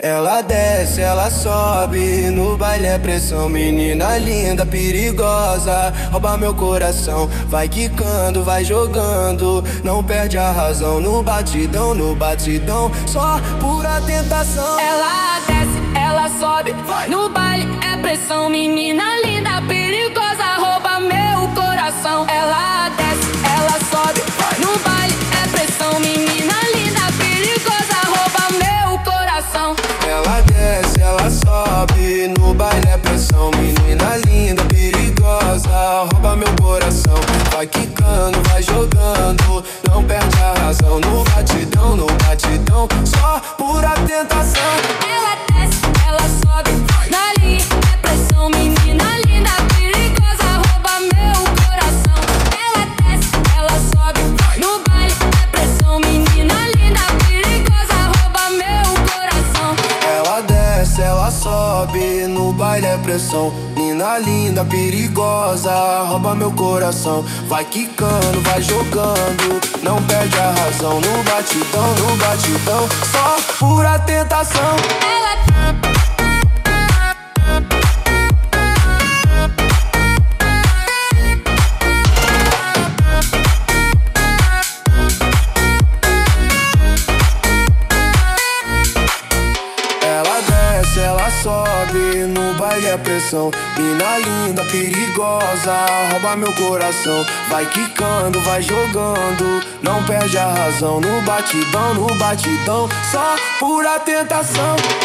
Ela desce, ela sobe, no baile é pressão. Menina linda, perigosa, rouba meu coração. Vai quicando, vai jogando, não perde a razão. No batidão, só pura tentação. Ela desce, ela sobe, no baile é pressão. Menina linda, perigosa, rouba meu coração. Ela desce, ela sobe, no baile é pressão. Menina linda, perigosa, rouba meu coração. Ela desce, ela sobe, no baile é pressão. Menina linda, perigosa, rouba meu coração. Vai quicando, vai jogando, não perde a razão. No batidão, só pura tentação. Ela desce, ela sobe, na linha é pressão. Menina linda, perigosa, rouba meu coração. Ela desce, ela sobe, no baile é pressão. Menina linda, perigosa, rouba meu coração. Ela desce, ela sobe, no baile é pressão. Menina linda, perigosa, rouba meu coração. Vai quicando, vai jogando, não perde a razão. No batidão, só pura tentação. Ela sobe, no baile é pressão. Mina linda, perigosa, rouba meu coração. Vai quicando, vai jogando, não perde a razão. No batidão, só pura tentação.